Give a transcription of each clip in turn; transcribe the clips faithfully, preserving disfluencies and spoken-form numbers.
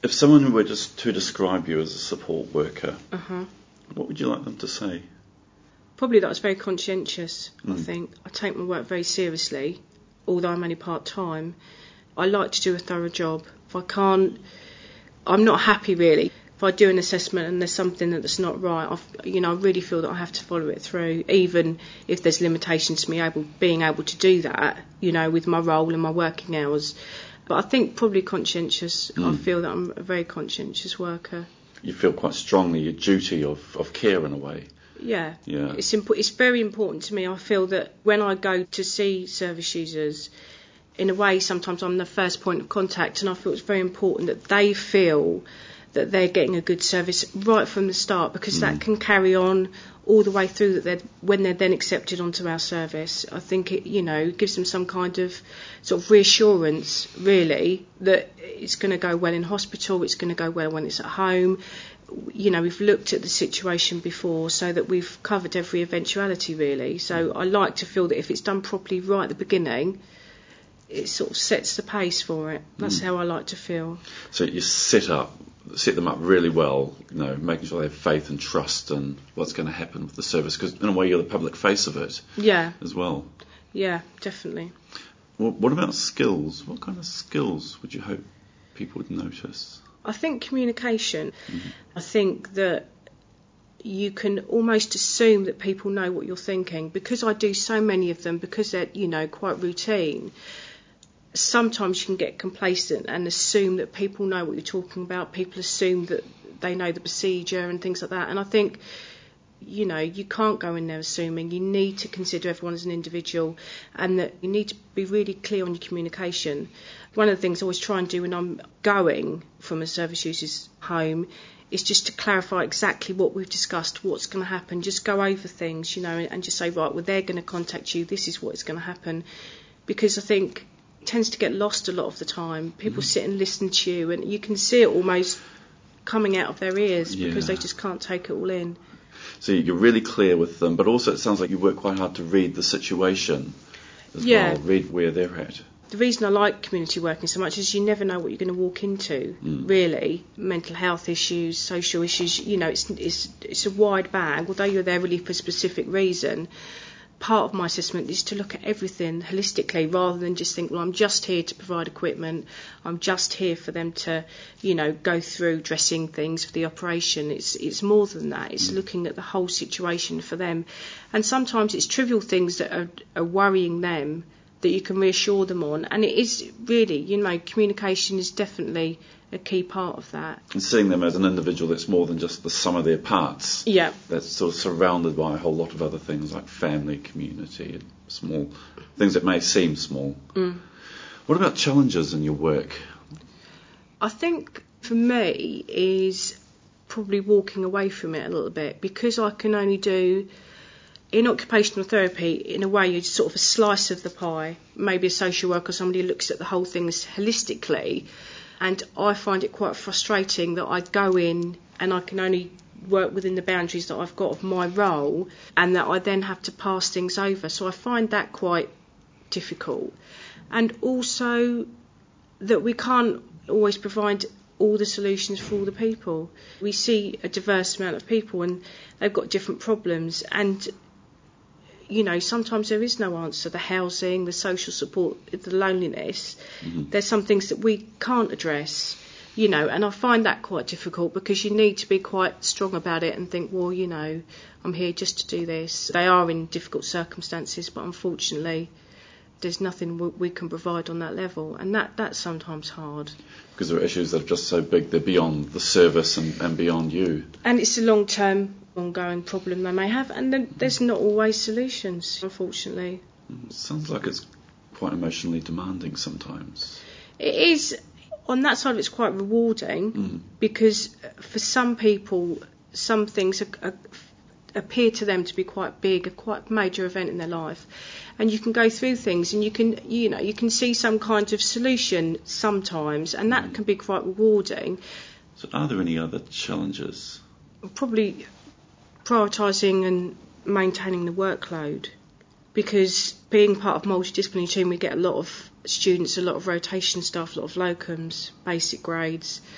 If someone were just to describe you as a support worker, Uh-huh. what would you like them to say? Probably that I was very conscientious, Mm. I think. I take my work very seriously, although I'm only part-time. I like to do a thorough job. If I can't, I'm not happy really. If I do an assessment and there's something that's not right, I've, you know, I really feel that I have to follow it through, even if there's limitations to me able, being able to do that, you know, with my role and my working hours. But I think probably conscientious. Mm. I feel that I'm a very conscientious worker. You feel quite strongly your duty of, of care in a way. Yeah, Yeah. It's imp- It's very important to me. I feel that when I go to see service users, in a way, sometimes I'm the first point of contact, and I feel it's very important that they feel that they're getting a good service right from the start, because mm. that can carry on all the way through that they're, when they're then accepted onto our service. I think it, you know, gives them some kind of sort of reassurance, really, that it's going to go well in hospital, it's going to go well when it's at home. You know, we've looked at the situation before so that we've covered every eventuality, really. So I like to feel that if it's done properly right at the beginning, it sort of sets the pace for it. That's mm. how I like to feel. So you set up, set them up really well, you know, making sure they have faith and trust in what's going to happen with the service, because in a way you're the public face of it. Yeah. As well. Yeah, definitely. Well, what about skills? What kind of skills would you hope people would notice? I think communication. Mm-hmm. I think that you can almost assume that people know what you're thinking, because I do so many of them, because they're, you know, quite routine. Sometimes you can get complacent and assume that people know what you're talking about. People assume that they know the procedure and things like that. And I think, you know, you can't go in there assuming. You need to consider everyone as an individual, and that you need to be really clear on your communication. One of the things I always try and do when I'm going from a service user's home is just to clarify exactly what we've discussed, what's going to happen. Just go over things, you know, and just say, right, well, they're going to contact you. This is what's going to happen. Because I think tends to get lost a lot of the time. People mm-hmm. sit and listen to you, and you can see it almost coming out of their ears yeah. because they just can't take it all in. So you're really clear with them, but also it sounds like you work quite hard to read the situation as yeah. well, read where they're at. The reason I like community working so much is you never know what you're going to walk into, mm. really. Mental health issues, social issues, you know, it's, it's, it's a wide bag. Although you're there really for a specific reason, part of my assessment is to look at everything holistically, rather than just think, well, I'm just here to provide equipment, I'm just here for them to, you know, go through dressing things for the operation. It's it's more than that. It's mm. looking at the whole situation for them. And sometimes it's trivial things that are, are worrying them that you can reassure them on. And it is really, you know, communication is definitely a key part of that. And seeing them as an individual that's more than just the sum of their parts. Yeah. That's sort of surrounded by a whole lot of other things like family, community, and small things that may seem small. Mm. What about challenges in your work? I think for me is probably walking away from it a little bit, because I can only do, in occupational therapy, in a way, you're sort of a slice of the pie. Maybe a social worker or somebody who looks at the whole thing holistically. And I find it quite frustrating that I go in and I can only work within the boundaries that I've got of my role, and that I then have to pass things over. So I find that quite difficult. And also that we can't always provide all the solutions for all the people. We see a diverse amount of people and they've got different problems, and you know, sometimes there is no answer. The housing, the social support, the loneliness, mm-hmm. there's some things that we can't address, you know, and I find that quite difficult, because you need to be quite strong about it and think, well, you know, I'm here just to do this. They are in difficult circumstances, but unfortunately there's nothing we can provide on that level, and that that's sometimes hard. Because there are issues that are just so big, they're beyond the service and, and beyond you. And it's a long-term, ongoing problem they may have, and then there's not always solutions, unfortunately. It sounds like it's quite emotionally demanding sometimes. It is. On that side, it's quite rewarding, mm. because for some people, some things are, are, appear to them to be quite big, a quite major event in their life, and you can go through things and you can, you know, you can see some kind of solution sometimes, and that mm. can be quite rewarding. So, are there any other challenges? Probably prioritising and maintaining the workload, because being part of a multidisciplinary team, we get a lot of students, a lot of rotation staff, a lot of locums, basic grades,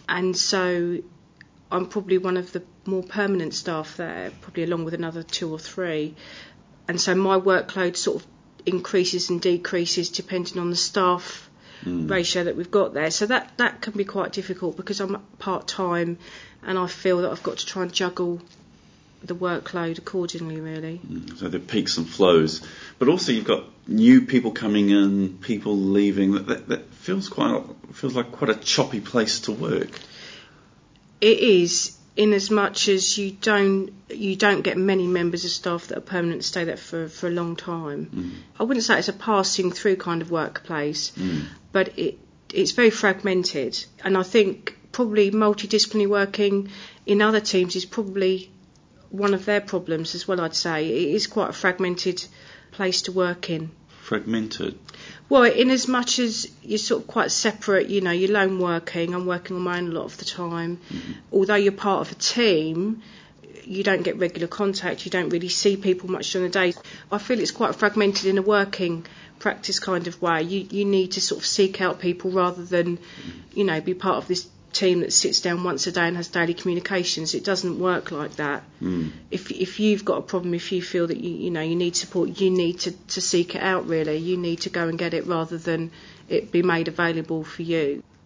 and so I'm probably one of the more permanent staff there, probably along with another two or three. And so my workload sort of increases and decreases depending on the staff mm. ratio that we've got there. So that, that can be quite difficult because I'm part-time and I feel that I've got to try and juggle the workload accordingly, really. Mm. So there are peaks and flows. But also you've got new people coming in, people leaving. That, that, that feels quite feels like quite a choppy place to work. It is, in as much as you don't you don't get many members of staff that are permanent stay there for, for a long time. Mm. I wouldn't say it's a passing through kind of workplace, mm. but it it's very fragmented. And I think probably multidisciplinary working in other teams is probably one of their problems as well, I'd say. It is quite a fragmented place to work in. Fragmented? Well, in as much as you're sort of quite separate, you know, you're lone working, I'm working on my own a lot of the time. Mm-hmm. Although you're part of a team, you don't get regular contact, you don't really see people much during the day. I feel it's quite fragmented in a working practice kind of way. You you need to sort of seek out people rather than, you know, be part of this team that sits down once a day and has daily communications. It doesn't work like that. Mm. If if you've got a problem, if you feel that you you know you need support, you need to, to seek it out really. You need to go and get it rather than it be made available for you.